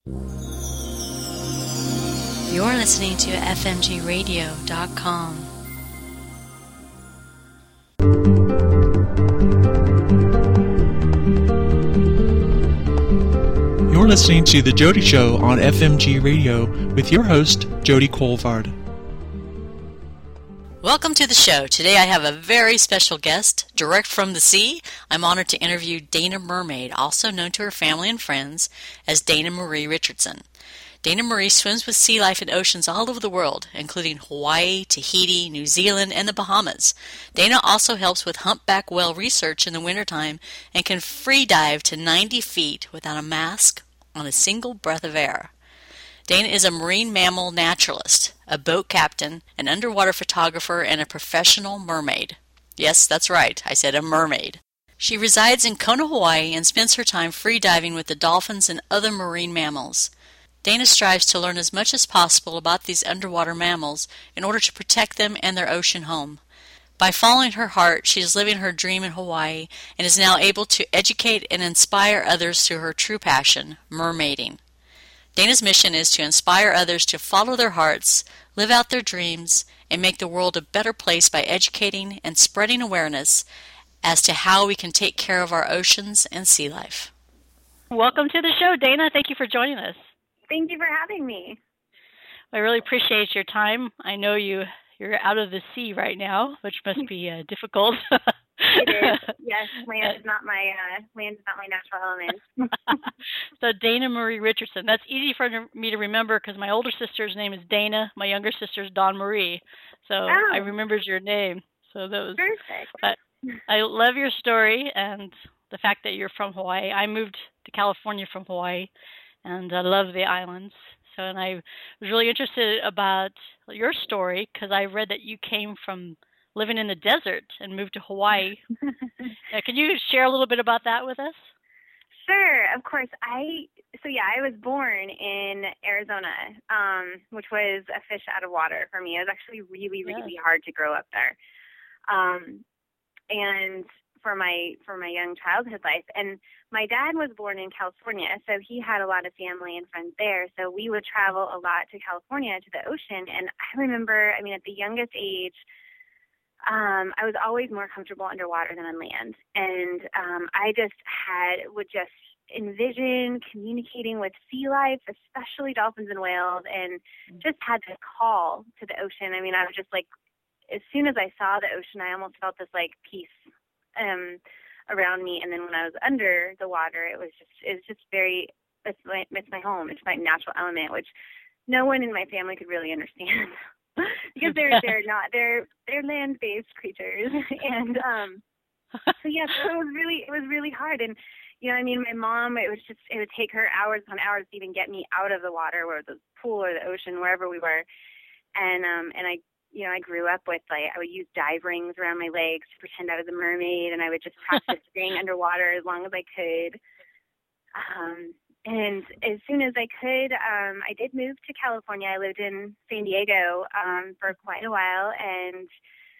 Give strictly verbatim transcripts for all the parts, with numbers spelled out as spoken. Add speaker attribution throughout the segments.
Speaker 1: You're listening to F M G radio dot com.
Speaker 2: You're listening to The Jody Show on F M G Radio with your host, Jody Colvard.
Speaker 1: Welcome to the show. Today I have a very special guest, direct from the sea. I'm honored to interview Dana Mermaid, also known to her family and friends as Dana Marie Richardson. Dana Marie swims with sea life in oceans all over the world, including Hawaii, Tahiti, New Zealand, and the Bahamas. Dana also helps with humpback whale research in the wintertime and can free dive to ninety feet without a mask on a single breath of air. Dana is a marine mammal naturalist, a boat captain, an underwater photographer, and a professional mermaid. Yes, that's right, I said a mermaid. She resides in Kona, Hawaii, and spends her time free diving with the dolphins and other marine mammals. Dana strives to learn as much as possible about these underwater mammals in order to protect them and their ocean home. By following her heart, she is living her dream in Hawaii and is now able to educate and inspire others through her true passion, mermaiding. Dana's mission is to inspire others to follow their hearts, live out their dreams, and make the world a better place by educating and spreading awareness as to how we can take care of our oceans and sea life. Welcome to the show, Dana. Thank you for joining us.
Speaker 3: Thank you for having me.
Speaker 1: I really appreciate your time. I know you, you're out of the sea right now, which must be uh, difficult.
Speaker 3: It is. Yes, land is not my uh, land is not my natural element.
Speaker 1: So Dana Marie Richardson. That's easy for me to remember because my older sister's name is Dana. My younger sister's Dawn Marie. So
Speaker 3: oh.
Speaker 1: I remembered your name. So that was
Speaker 3: perfect.
Speaker 1: But I love your story and the fact that you're from Hawaii. I moved to California from Hawaii, and I love the islands. So, and I was really interested about your story because I read that you came from living in the desert and moved to Hawaii. uh, can you share a little bit about that with us?
Speaker 3: Sure, of course. I so yeah, I was born in Arizona, um, which was a fish out of water for me. It was actually really, really yeah. hard to grow up there, um, and for my for my young childhood life. And my dad was born in California, so he had a lot of family and friends there. So we would travel a lot to California to the ocean. And I remember, I mean, at the youngest age, Um, I was always more comfortable underwater than on land. And um, I just had, would just envision communicating with sea life, especially dolphins and whales, and just had this call to the ocean. I mean, I was just like, as soon as I saw the ocean, I almost felt this like peace um, around me. And then when I was under the water, it was just, it was just very, it's my, it's my home. It's my natural element, which no one in my family could really understand. Because they're they're not they're they're land based creatures, and um, so yeah, so it was really it was really hard, and you know, I mean, my mom, it was just it would take her hours upon hours to even get me out of the water, or the pool or the ocean, wherever we were, and um, and I you know I grew up with like I would use dive rings around my legs to pretend I was a mermaid, and I would just practice staying underwater as long as I could. Um, And as soon as I could, um, I did move to California. I lived in San Diego um, for quite a while and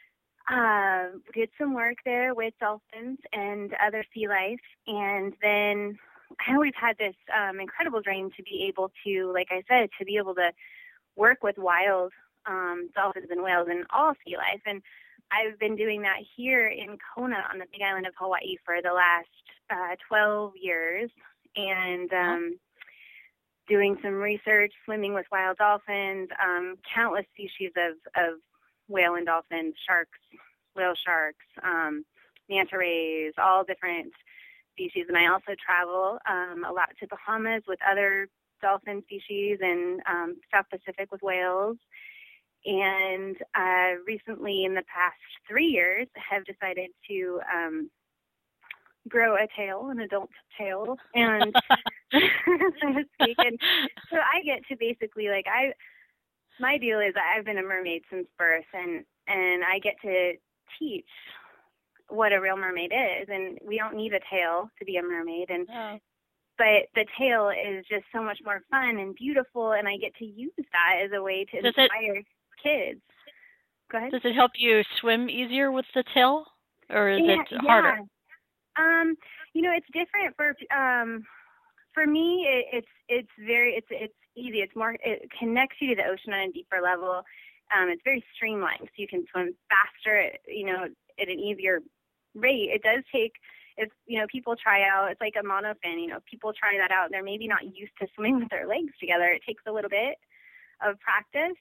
Speaker 3: uh, did some work there with dolphins and other sea life. And then I always had this um, incredible dream to be able to, like I said, to be able to work with wild um, dolphins and whales and all sea life. And I've been doing that here in Kona on the Big Island of Hawaii for the last uh, twelve years. And um, doing some research, swimming with wild dolphins, um, countless species of, of whale and dolphins, sharks, whale sharks, um, manta rays, all different species. And I also travel um, a lot to Bahamas with other dolphin species and um, South Pacific with whales. And uh, recently, in the past three years, have decided to um, grow a tail, an adult tail, and so to speak. And so I get to basically, like, I, my deal is I've been a mermaid since birth, and, and I get to teach what a real mermaid is. And we don't need a tail to be a mermaid. And oh. But the tail is just so much more fun and beautiful, and I get to use that as a way to
Speaker 1: does
Speaker 3: inspire
Speaker 1: it,
Speaker 3: kids. Go ahead.
Speaker 1: Does it help you swim easier with the tail, or is
Speaker 3: yeah,
Speaker 1: it harder?
Speaker 3: Yeah. Um, you know, it's different for um, for me, it, it's it's very it's it's easy. It's more it connects you to the ocean on a deeper level. Um, it's very streamlined, so you can swim faster, you know, at an easier rate. It does take, if you know, people try out. It's like a monofin. You know, people try that out. They're maybe not used to swimming with their legs together. It takes a little bit of practice,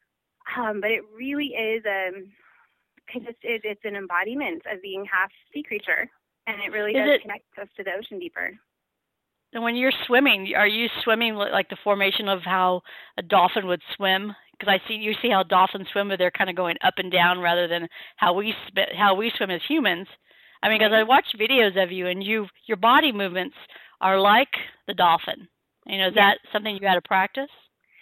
Speaker 3: um, but it really is a. It's, it, it's an embodiment of being half sea creature, and it really
Speaker 4: is
Speaker 3: does
Speaker 4: it,
Speaker 3: connect us to the ocean deeper.
Speaker 4: And when you're swimming, are you swimming like the formation of how a dolphin would swim? Because I see you see how dolphins swim, but they're kind of going up and down rather than how we how we swim as humans. I mean, because I watch videos of you, and you your body movements are like the dolphin. You know, is
Speaker 3: yeah.
Speaker 4: that something you got to practice?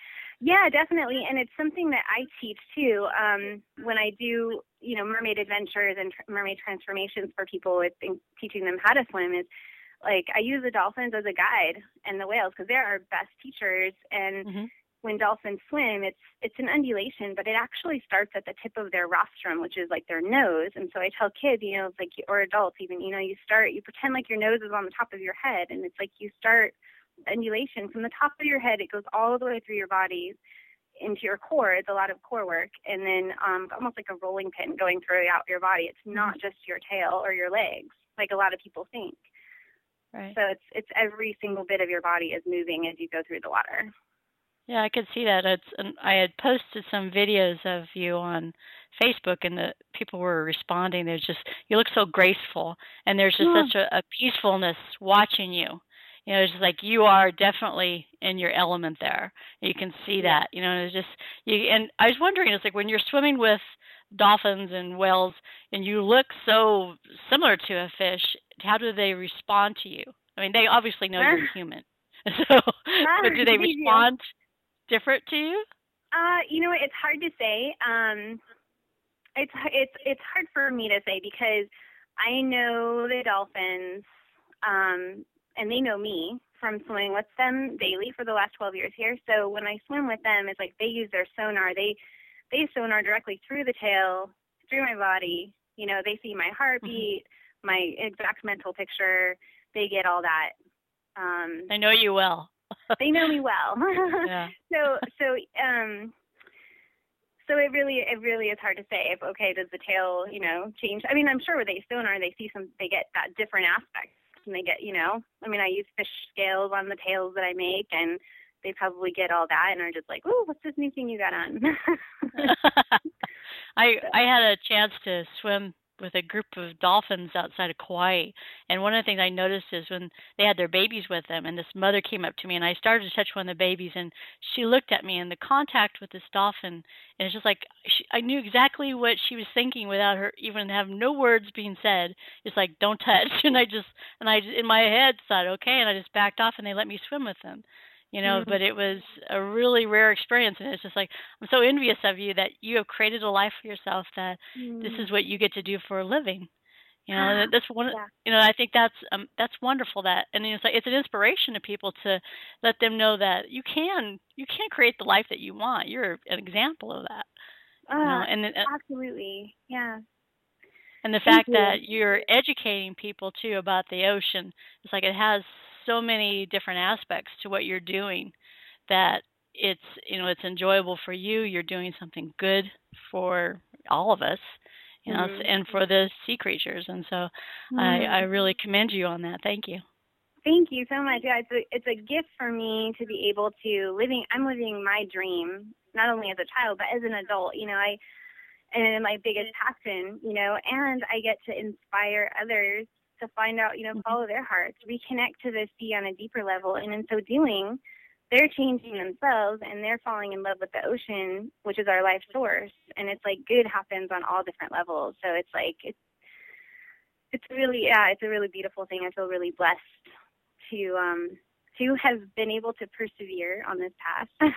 Speaker 3: Yeah, definitely, and it's something that I teach too. Um, when I do, you know, mermaid adventures and tr- mermaid transformations for people, with in- teaching them how to swim is. Like, I use the dolphins as a guide and the whales because they're our best teachers. And mm-hmm. when dolphins swim, it's it's an undulation, but it actually starts at the tip of their rostrum, which is like their nose. And so I tell kids, you know, it's like, or adults even, you know, you start, you pretend like your nose is on the top of your head. And it's like you start undulation from the top of your head. It goes all the way through your body into your core. It's a lot of core work. And then um, almost like a rolling pin going throughout your body. It's not just your tail or your legs, like a lot of people think.
Speaker 4: Right.
Speaker 3: So it's it's every single bit of your body is moving as you go through the water.
Speaker 4: Yeah, I could see that. It's and I had posted some videos of you on Facebook, and the people were responding. There's just you look so graceful, and there's just yeah. such a, a peacefulness watching you. You know, it's just like you are definitely in your element there. You can see yeah. that. You know, it's just you. And I was wondering, it's like when you're swimming with dolphins and whales, and you look so similar to a fish. How do they respond to you? I mean, they obviously know you're human. So, but do they respond different to you?
Speaker 3: Uh, you know, it's hard to say. Um, it's it's it's hard for me to say because I know the dolphins, um, and they know me from swimming with them daily for the last twelve years here. So when I swim with them, it's like they use their sonar. They they sonar directly through the tail, through my body. You know, they see my heartbeat. Mm-hmm. My exact mental picture, they get all that. Um,
Speaker 4: they know you well.
Speaker 3: They know me well.
Speaker 4: Yeah.
Speaker 3: So, so, um, so it really, it really is hard to say. If okay, does the tail, you know, change? I mean, I'm sure with they sonar, they see some, they get that different aspect, and they get, you know, I mean, I use fish scales on the tails that I make, and they probably get all that, and are just like, "Ooh, what's this new thing you got on?"
Speaker 4: I I had a chance to swim with a group of dolphins outside of Kauai. And one of the things I noticed is when they had their babies with them, and this mother came up to me, and I started to touch one of the babies, and she looked at me, and the contact with this dolphin, and it's just like, she, I knew exactly what she was thinking without her even have no words being said. It's like, don't touch. And I just, and I, in my head, thought, okay, and I just backed off, and they let me swim with them. You know, mm-hmm. But it was a really rare experience, and it's just like, I'm so envious of you that you have created a life for yourself that mm-hmm. this is what you get to do for a living. You know, that's one. Yeah. You know, I think that's um, that's wonderful. That, and it's like it's an inspiration to people to let them know that you can you can create the life that you want. You're an example of that.
Speaker 3: Uh,
Speaker 4: you know? and
Speaker 3: uh, absolutely, yeah.
Speaker 4: And the fact Thank that you. You're educating people too about the ocean, it's like it has so many different aspects to what you're doing that it's, you know, it's enjoyable for you. You're doing something good for all of us, you know, mm-hmm. and for the sea creatures. And so mm-hmm. I, I really commend you on that. Thank you.
Speaker 3: Thank you so much. Yeah, it's a, it's a gift for me to be able to living, I'm living my dream, not only as a child, but as an adult. You know, I, and my biggest passion, you know, and I get to inspire others to find out, you know, follow their hearts, reconnect to the sea on a deeper level. And in so doing, they're changing themselves and they're falling in love with the ocean, which is our life source. And it's like good happens on all different levels. So it's like, it's, it's really, yeah, it's a really beautiful thing. I feel really blessed to, um, to have been able to persevere on this path.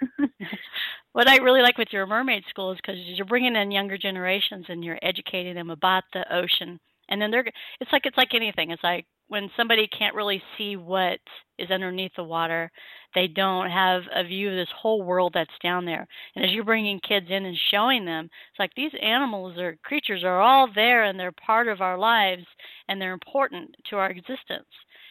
Speaker 4: What I really like with your mermaid school is because you're bringing in younger generations and you're educating them about the ocean. And then they're, it's like, it's like anything. It's like when somebody can't really see what is underneath the water, they don't have a view of this whole world that's down there. And as you're bringing kids in and showing them, it's like these animals or creatures are all there and they're part of our lives and they're important to our existence.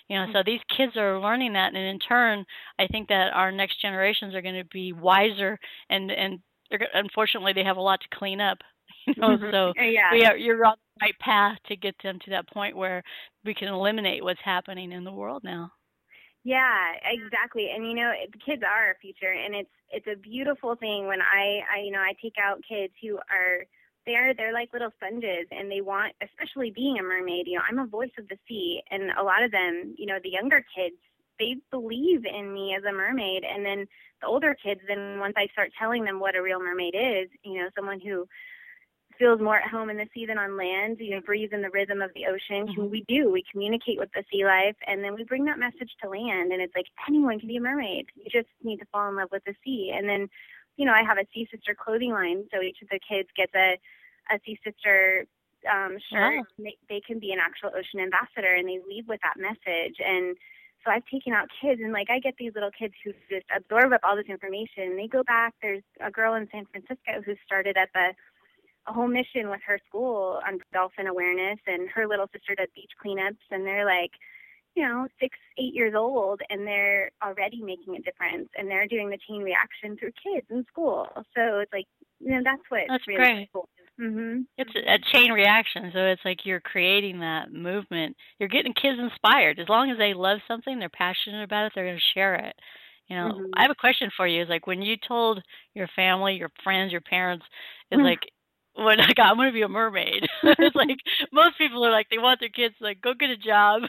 Speaker 4: You know, so these kids are learning that, and in turn, I think that our next generations are going to be wiser, and and they're, unfortunately, they have a lot to clean up. You know, so
Speaker 3: yeah.
Speaker 4: we are, you're on the right path to get them to that point where we can eliminate what's happening in the world now.
Speaker 3: Yeah, exactly. And you know, the kids are our future, and it's it's a beautiful thing when I, I you know I take out kids who are they're they're like little sponges, and they want, especially being a mermaid. You know, I'm a voice of the sea, and a lot of them, you know, the younger kids, they believe in me as a mermaid, and then the older kids, then once I start telling them what a real mermaid is, you know, someone who feels more at home in the sea than on land, you know, breathes in the rhythm of the ocean. Mm-hmm. We do. We communicate with the sea life, and then we bring that message to land, and it's like anyone can be a mermaid. You just need to fall in love with the sea. And then, you know, I have a Sea Sister clothing line, so each of the kids gets a, a Sea Sister um, shirt. Wow. They, they can be an actual ocean ambassador, and they leave with that message. And so I've taken out kids, and, like, I get these little kids who just absorb up all this information, and they go back. There's a girl in San Francisco who started at the a whole mission with her school on dolphin awareness, and her little sister does beach cleanups, and they're like, you know, six, eight years old, and they're already making a difference, and they're doing the chain reaction through kids in school. So it's like, you know, that's what
Speaker 4: that's
Speaker 3: really
Speaker 4: great.
Speaker 3: Cool. Mm-hmm.
Speaker 4: It's a, a chain reaction, so it's like you're creating that movement. You're getting kids inspired. As long as they love something, they're passionate about it, they're going to share it. You know, mm-hmm. I have a question for you. Is like when you told your family, your friends, your parents, is like, when I got, I'm going to be a mermaid. It's like most people are like, they want their kids to like, go get a job.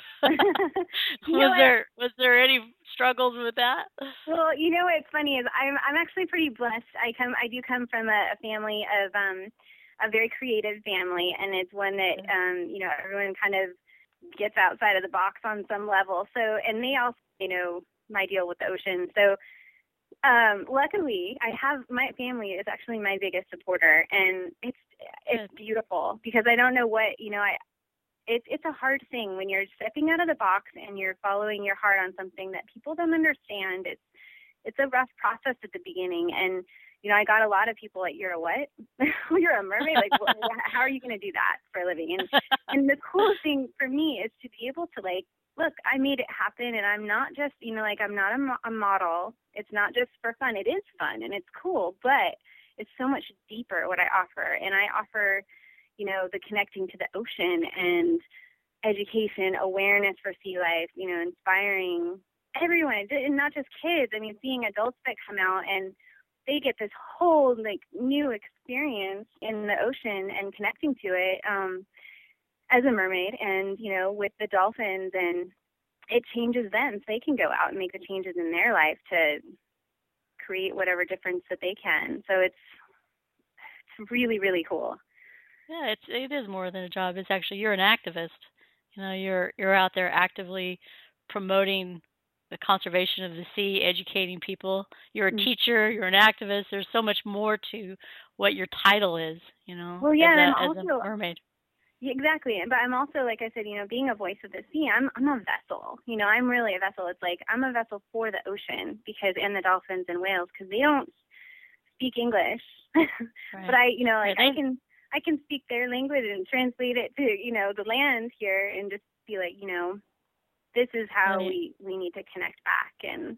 Speaker 4: was there was there any struggles with that?
Speaker 3: Well, you know what's funny is I'm I'm actually pretty blessed. I come I do come from a, a family of um a very creative family, and it's one that um you know everyone kind of gets outside of the box on some level. So, and they also, you know, my deal with the ocean. So. Um, luckily, I have my family is actually my biggest supporter, and it's it's beautiful because I don't know what you know. I it's it's a hard thing when you're stepping out of the box and you're following your heart on something that people don't understand. It's it's a rough process at the beginning, and you know I got a lot of people like, you're a what? You're a mermaid? Like, well, how are you going to do that for a living? And and the cool thing for me is to be able to like. Look, I made it happen, and I'm not just, you know, like I'm not a, mo- a model. It's not just for fun. It is fun, and it's cool, but it's so much deeper what I offer. And I offer, you know, the connecting to the ocean and education, awareness for sea life, you know, inspiring everyone, and not just kids. I mean, seeing adults that come out and they get this whole, like, new experience in the ocean and connecting to it. Um, as a mermaid, and, you know, with the dolphins, and it changes them so they can go out and make the changes in their life to create whatever difference that they can. So it's it's really, really cool.
Speaker 4: Yeah, it's it is more than a job. It's actually, you're an activist. You know, you're you're out there actively promoting the conservation of the sea, educating people. You're a mm-hmm. teacher, you're an activist. There's so much more to what your title is, you know,
Speaker 3: well, yeah,
Speaker 4: as, a,
Speaker 3: and
Speaker 4: as
Speaker 3: also,
Speaker 4: a mermaid.
Speaker 3: Yeah, exactly. But I'm also, like I said, you know, being a voice of the sea, I'm I'm a vessel. You know, I'm really a vessel. It's like I'm a vessel for the ocean because, and the dolphins and whales, because they don't speak English. Right. But I, you know, like I can I can speak their language and translate it to, you know, the land here, and just be like, you know, this is how right. we, we need to connect back, and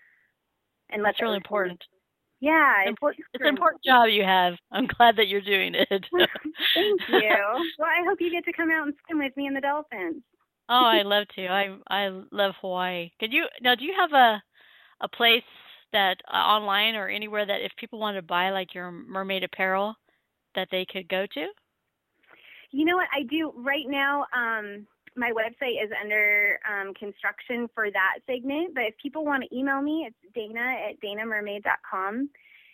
Speaker 3: and
Speaker 4: that's really important.
Speaker 3: Yeah,
Speaker 4: it's, important, it's an important job you have. I'm glad that you're doing it.
Speaker 3: Thank you. Well, I hope you get to come out and swim with me and the dolphins.
Speaker 4: Oh, I'd love to. I I love Hawaii. Could you now? Do you have a a place that uh, online or anywhere that if people want to buy like your mermaid apparel that they could go to?
Speaker 3: You know what I do right now? Um, my website is under um, construction for that segment, but if people want to email me, it's Dana at dana mermaid dot com,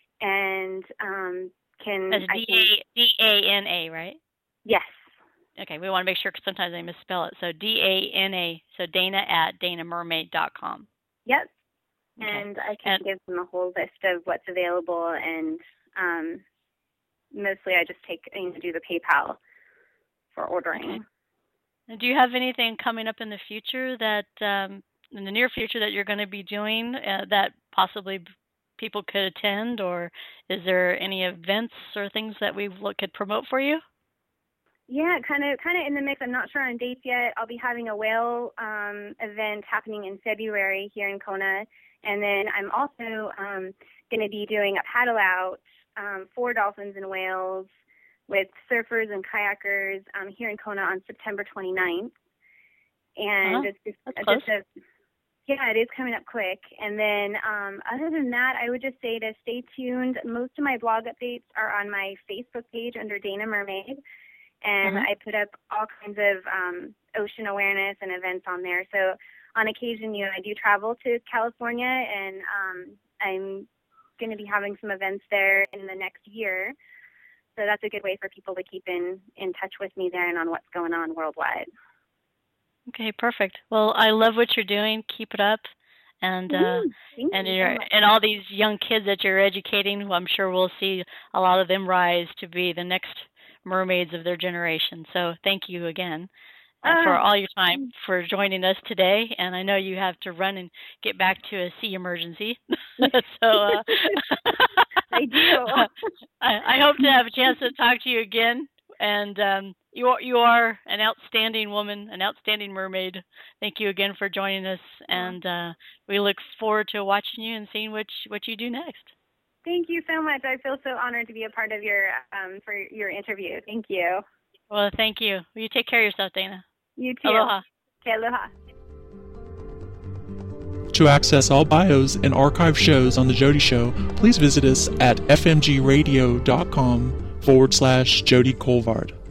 Speaker 3: and um, can
Speaker 4: That's D A D A N A, right?
Speaker 3: Yes.
Speaker 4: Okay, we want to make sure because sometimes they misspell it. So D A N A, so Dana at dana mermaid dot com.
Speaker 3: Yep. Okay. And I can and, give them a whole list of what's available, and um, mostly I just take and do the PayPal for ordering.
Speaker 4: Okay. And do you have anything coming up in the future that, um, in the near future, that you're going to be doing uh, that possibly people could attend, or is there any events or things that we could promote for you?
Speaker 3: Yeah, kind of, kind of in the mix. I'm not sure on dates yet. I'll be having a whale um, event happening in February here in Kona, and then I'm also um, going to be doing a paddle out um, for dolphins and whales with surfers and kayakers um, here in Kona on September twenty-ninth. And uh-huh. it's just,
Speaker 4: That's
Speaker 3: just a, yeah, it is coming up quick. And then um, other than that, I would just say to stay tuned. Most of my blog updates are on my Facebook page under Dana Mermaid. And uh-huh. I put up all kinds of um, ocean awareness and events on there. So on occasion, you know, I do travel to California, and um, I'm going to be having some events there in the next year. So that's a good way for people to keep in, in touch with me there and on what's going on worldwide.
Speaker 4: Okay, perfect. Well, I love what you're doing. Keep it up. And uh,
Speaker 3: mm,
Speaker 4: and
Speaker 3: you
Speaker 4: you're,
Speaker 3: so
Speaker 4: and all these young kids that you're educating, who I'm sure we'll see a lot of them rise to be the next mermaids of their generation. So thank you again uh, uh, for all your time, for joining us today. And I know you have to run and get back to a sea emergency. so uh,
Speaker 3: I do.
Speaker 4: I, I hope to have a chance to talk to you again. And um, you are, you are an outstanding woman, an outstanding mermaid. Thank you again for joining us. And uh, we look forward to watching you and seeing what you, what you do next.
Speaker 3: Thank you so much. I feel so honored to be a part of your um, for your interview. Thank you.
Speaker 4: Well, thank you. Will you take care of yourself, Dana?
Speaker 3: You too.
Speaker 4: Aloha.
Speaker 3: Okay, aloha.
Speaker 2: To access all bios and archive shows on The Jody Show, please visit us at fmgradio.com forward slash Jody Colvard.